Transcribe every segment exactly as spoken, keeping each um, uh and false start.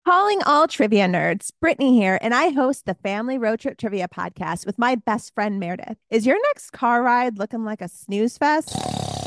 Calling all trivia nerds, Brittany here, and I host the Family Road Trip Trivia Podcast with my best friend Meredith. Is your next car ride looking like a snooze fest?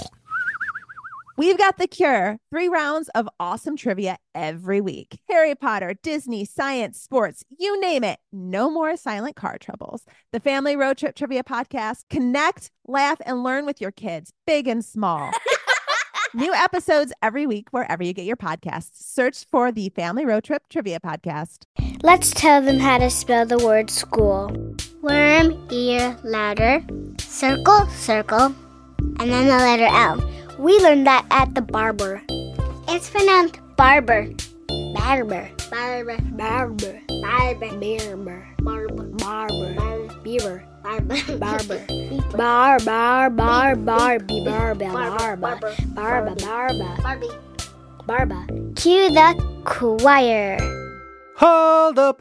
We've got the cure. Three rounds of awesome trivia every week. Harry Potter, Disney, science, sports, you name it. No more silent car troubles. The Family Road Trip Trivia Podcast. Connect, laugh, and learn with your kids, big and small. New episodes every week wherever you get your podcasts. Search for the Family Road Trip Trivia Podcast. Let's tell them how to spell the word school. Worm, ear, ladder, circle, circle, and then the letter L. We learned that at the barber. It's pronounced barber. Barber. Barber. Barber. Barber. Barber. Barber. Barber. Beaver. Barber. Barber. Bar, bar, bar, Barbie, Barba, Barba, Barba, Barba, Barbie, Barba. Cue the choir. Hold up.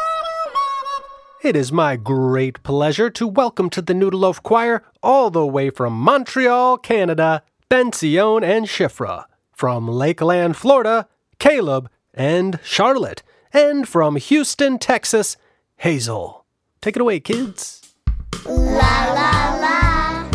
It is my great pleasure to welcome to the Noodle Loaf Choir, all the way from Montreal, Canada, Benzione and Shifra. From Lakeland, Florida, Caleb and Charlotte. And from Houston, Texas, Hazel. Take it away, kids. La la la.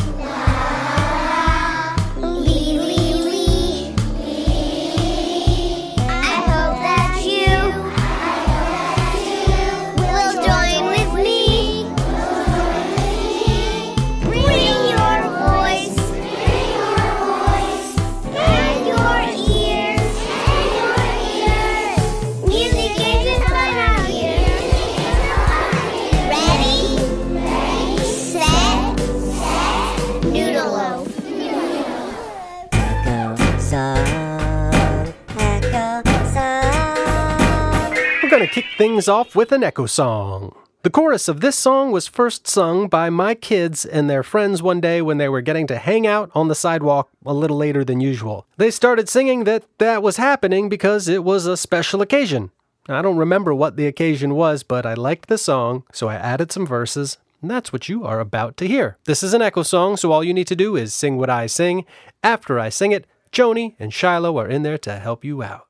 Going to kick things off with an echo song. The chorus of this song was first sung by my kids and their friends one day when they were getting to hang out on the sidewalk a little later than usual. They started singing that that was happening because it was a special occasion. I don't remember what the occasion was, but I liked the song, so I added some verses, and that's what you are about to hear. This is an echo song, so all you need to do is sing what I sing. After I sing it, Joni and Shiloh are in there to help you out.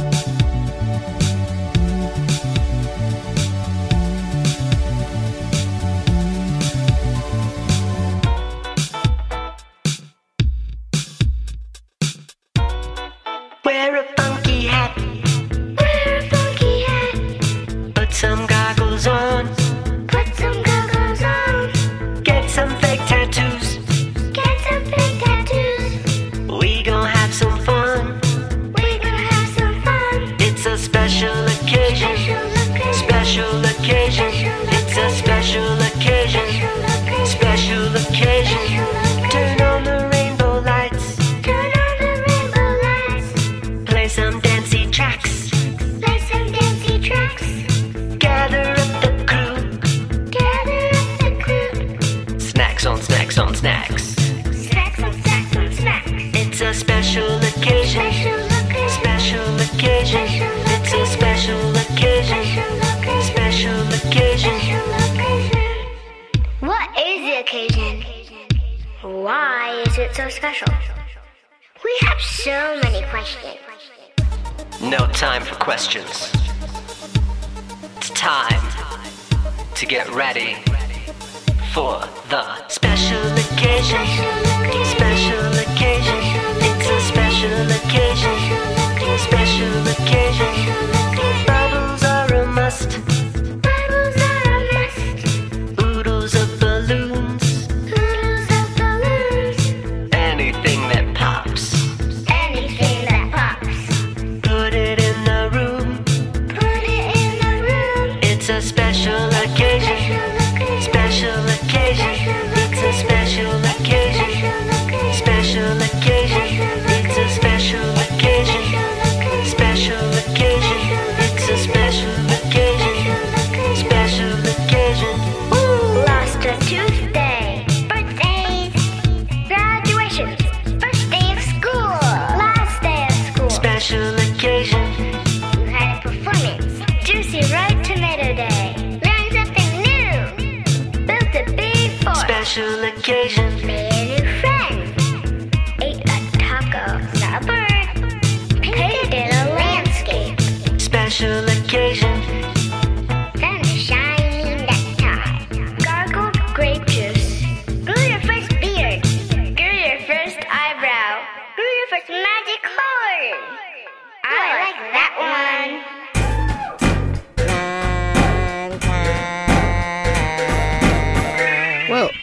Wear a funky hat. Wear a funky hat. Put some goggles on. Put some goggles on. Get some fake tattoos. Get some fake tattoos. We gon' have some fun. We gonna have some fun. It's a special occasion. Special occasion. It's a special occasion. Special occasion. Turn on the rainbow lights. Turn on the rainbow lights. Play some dancey tracks. Play some dancey tracks. Gather up the crew. Gather up the crew. Snacks on snacks on snacks. Snacks on snacks on snacks. It's a special occasion. Special occasion. It's a special occasion. Special occasion. What is the occasion? Why is it so special? We have so many questions. No time for questions. It's time to get ready for the special occasion. Special occasion. It's a special occasion. Special occasion. Bubbles are a must. Bubbles are a must. Oodles of balloons. Oodles of balloons. Anything that pops. Anything that pops. Put it in the room. Put it in the room. It's a special occasion. Special occasion. It's a special occasion. Special occasion. It's a special occasion. Special occasion. It's a special occasion. Special occasion. Lost a Tuesday. Birthdays. Graduations. First day of school. Last day of school. Special occasion. You had a performance. Juicy Ripe Tomato Day. Learned something new. Built a big fort. Special occasion. Made a new friend. Ate a taco. Not a bird. Painted a landscape. Special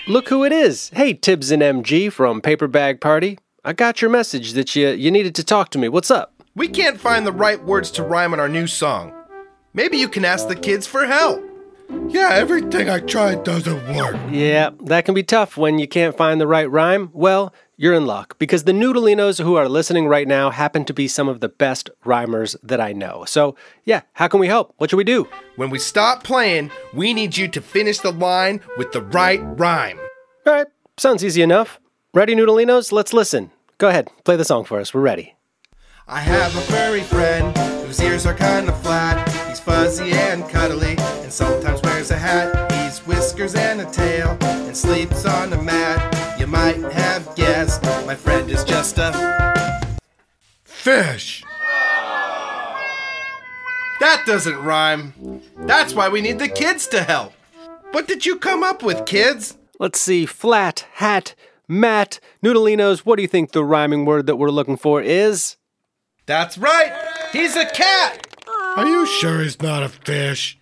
Look who it is. Hey, Tibbs and M G from Paper Bag Party. I got your message that you, you needed to talk to me. What's up? We can't find the right words to rhyme on our new song. Maybe you can ask the kids for help. Yeah, everything I tried doesn't work. Yeah, that can be tough when you can't find the right rhyme. Well, you're in luck, because the Noodleinos who are listening right now happen to be some of the best rhymers that I know. So, yeah, how can we help? What should we do? When we stop playing, we need you to finish the line with the right rhyme. All right, sounds easy enough. Ready, Noodleinos? Let's listen. Go ahead, play the song for us. We're ready. I have a furry friend whose ears are kind of flat. He's fuzzy and cuddly and sometimes wears a hat. He's whiskers and a tail and sleeps on a mat. You might have guessed my friend is just a fish. That doesn't rhyme. That's why we need the kids to help. What did you come up with, kids? Let's see, flat, hat, mat. Noodleinos, what do you think the rhyming word that we're looking for is? That's right! He's a cat! Are you sure he's not a fish?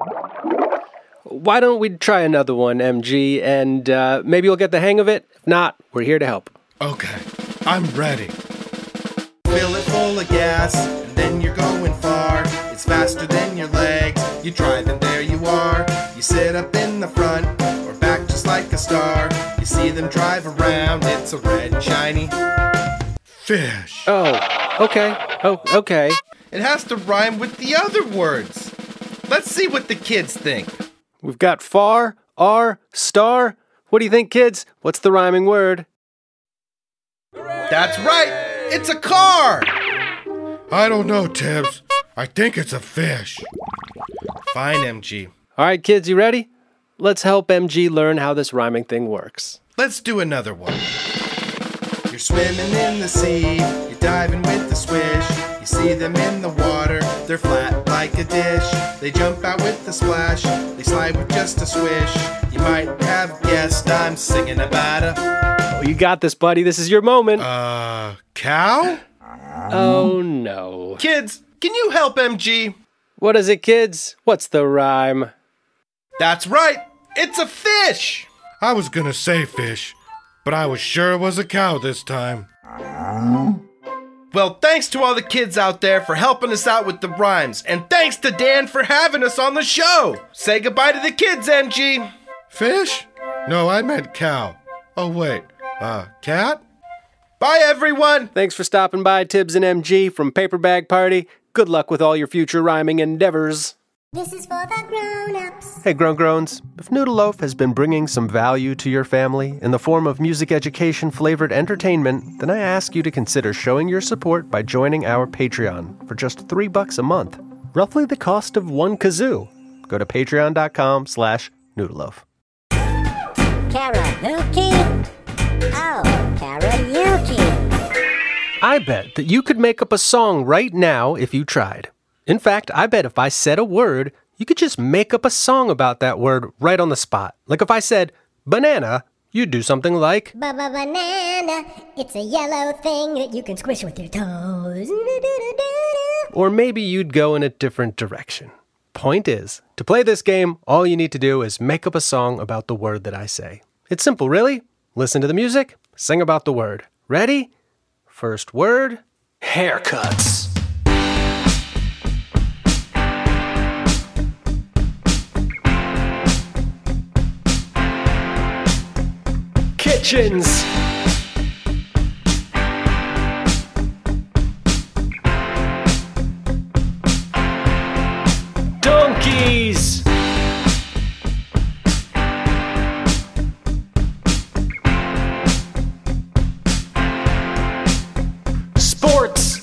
Why don't we try another one, M G, and uh, maybe you'll get the hang of it? If not, we're here to help. Okay, I'm ready. Fill it full of gas, and then you're going far. It's faster than your legs. You drive and there you are. You sit up in the front, or back just like a star. You see them drive around, it's a red and shiny fish. Oh, okay. Oh, okay. It has to rhyme with the other words. Let's see what the kids think. We've got far, R, star. What do you think, kids? What's the rhyming word? That's right! It's a car! I don't know, Tibbs. I think it's a fish. Fine, M G. All right, kids, you ready? Let's help M G learn how this rhyming thing works. Let's do another one. You're swimming in the sea, you're diving with the swish. You see them in the water, they're flat like a dish. They jump out with a splash, they slide with just a swish. You might have guessed I'm singing about a... Oh, you got this, buddy. This is your moment. Uh, cow? Oh, no. Kids, can you help M G? What is it, kids? What's the rhyme? That's right! It's a fish! I was gonna say fish, but I was sure it was a cow this time. Well, thanks to all the kids out there for helping us out with the rhymes, and thanks to Dan for having us on the show. Say goodbye to the kids, M G. Fish? No, I meant cow. Oh, wait. Uh, cat? Bye, everyone. Thanks for stopping by, Tibbs and M G from Paper Bag Party. Good luck with all your future rhyming endeavors. This is for the grown-ups. Hey, Grown Groans, if Noodle Loaf has been bringing some value to your family in the form of music education-flavored entertainment, then I ask you to consider showing your support by joining our Patreon for just three bucks a month, roughly the cost of one kazoo. Go to patreon.com slash noodleloaf. Karaoke? Oh, karaoke. I bet that you could make up a song right now if you tried. In fact, I bet if I said a word, you could just make up a song about that word right on the spot. Like if I said banana, you'd do something like Ba-ba-banana, it's a yellow thing that you can squish with your toes. Or maybe you'd go in a different direction. Point is, to play this game, all you need to do is make up a song about the word that I say. It's simple, really. Listen to the music, sing about the word. Ready? First word, haircuts. Kitchens. Donkeys. Sports.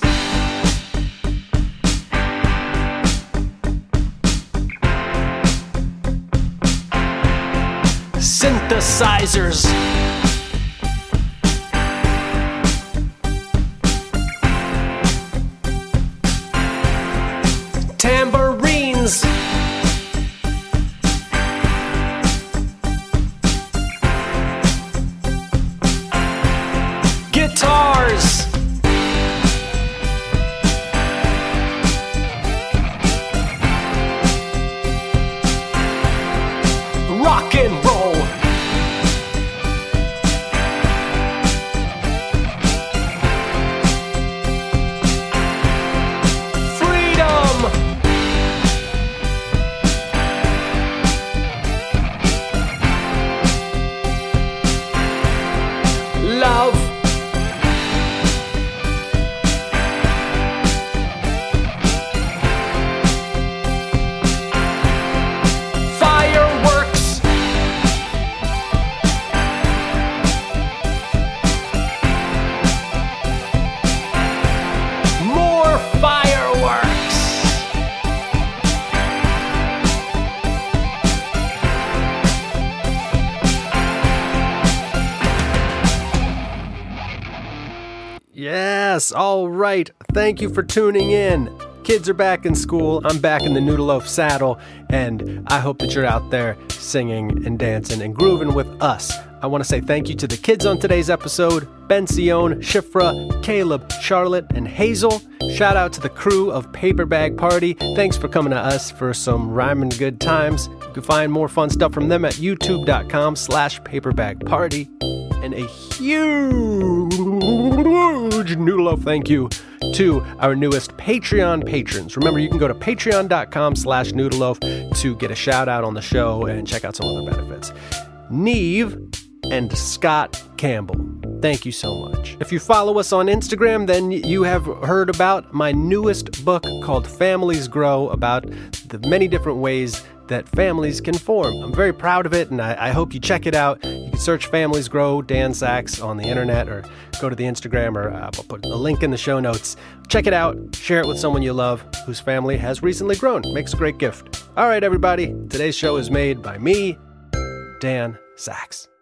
Synthesizers. Tambourines. Guitars. Rock and roll. Yes, all right. Thank you for tuning in. Kids are back in school. I'm back in the Noodle Loaf saddle, and I hope that you're out there singing and dancing and grooving with us. I want to say thank you to the kids on today's episode, Ben Sion, Shifra, Caleb, Charlotte, and Hazel. Shout out to the crew of Paper Bag Party. Thanks for coming to us for some rhyming good times. You can find more fun stuff from them at youtube.com slash paperbagparty. And a huge Noodle Loaf thank you to our newest Patreon patrons. Remember, you can go to patreon.com slash Noodle Loaf to get a shout out on the show and check out some other benefits. Neve and Scott Campbell, thank you so much. If you follow us on Instagram, then you have heard about my newest book called Families Grow, about the many different ways that families can form. I'm very proud of it, and I, I hope you check it out. You can search Families Grow, Dan Sachs, on the internet, or go to the Instagram, or uh, I'll put a link in the show notes. Check it out. Share it with someone you love whose family has recently grown. Makes a great gift. All right, everybody. Today's show is made by me, Dan Sachs.